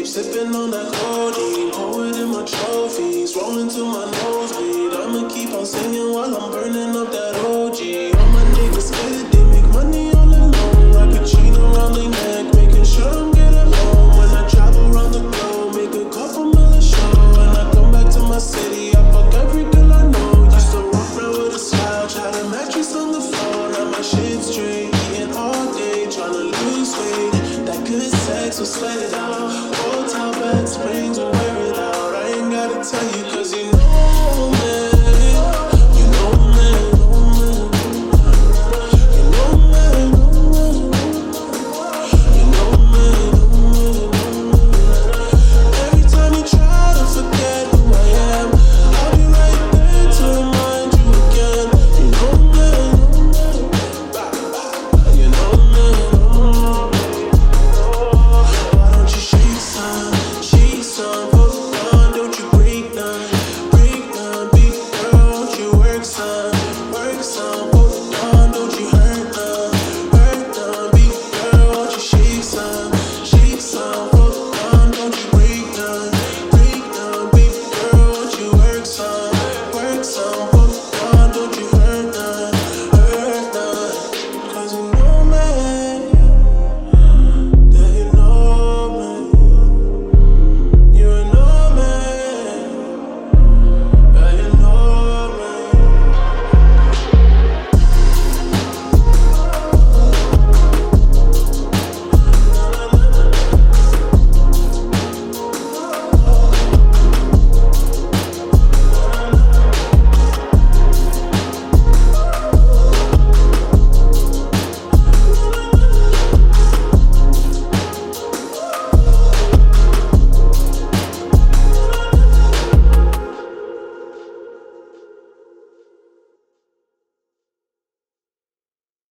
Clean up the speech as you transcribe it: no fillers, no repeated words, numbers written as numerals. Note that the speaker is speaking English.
Sipping on that codeine, pour it in my trophies, rolling to my nosebleed. I'ma keep on singing while I'm burning up that OG. All my niggas scared, they make money all alone. Rock a chain around their neck, making sure I'm getting home. When I travel around the globe, make a couple mil a show. When I come back to my city, I fuck every girl I know. Used to walk around with a slouch, had a mattress on the floor. Now my shit straight, eating all day, tryna lose weight. That good sex was sweated out.